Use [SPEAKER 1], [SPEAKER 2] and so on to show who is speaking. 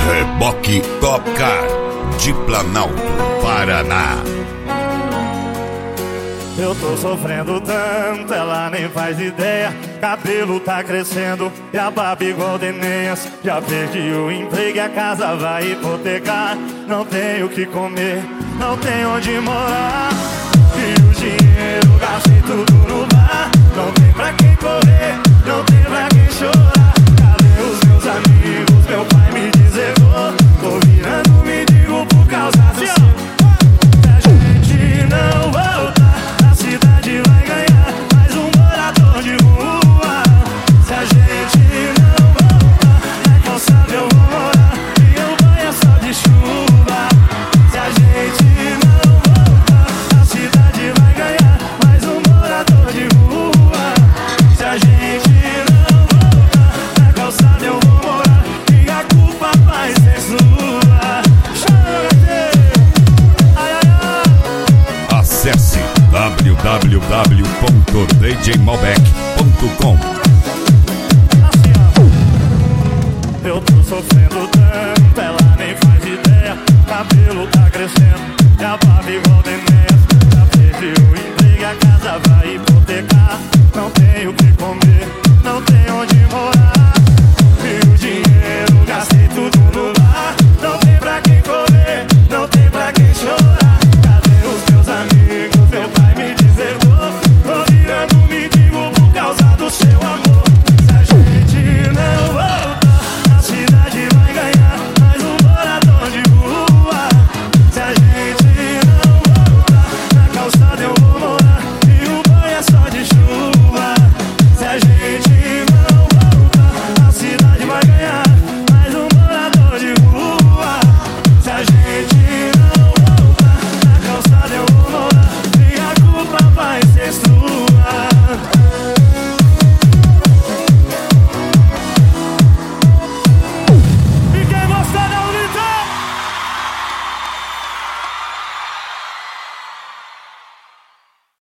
[SPEAKER 1] Reboque Top Car de Planalto, Paraná.
[SPEAKER 2] Eu tô sofrendo tanto, ela nem faz ideia. Cabelo tá crescendo e a barba igual Denenhas. Já perdi o emprego e a casa vai hipotecar. Não tenho o que comer, não tenho onde morar. E o dinheiro gastei tudo no bar. Não tem pra quem correr, não tem pra quem chorar. Cadê os meus amigos? Meu pai me deserdou. Tô virando mendigo por causa do seu. Se a gente não voltar, a cidade vai ganhar mais um morador de rua. Se a gente não voltar, na calçada eu vou morar e eu banho só de chuva. Se a gente não voltar, a cidade vai ganhar mais um morador de rua. Se a gente não voltar, na calçada eu vou morar e a culpa vai ser sua.
[SPEAKER 1] Acesse www.djmalbec.com.
[SPEAKER 2] Eu tô sofrendo tanto, ela nem faz ideia. Cabelo tá crescendo e a barba igual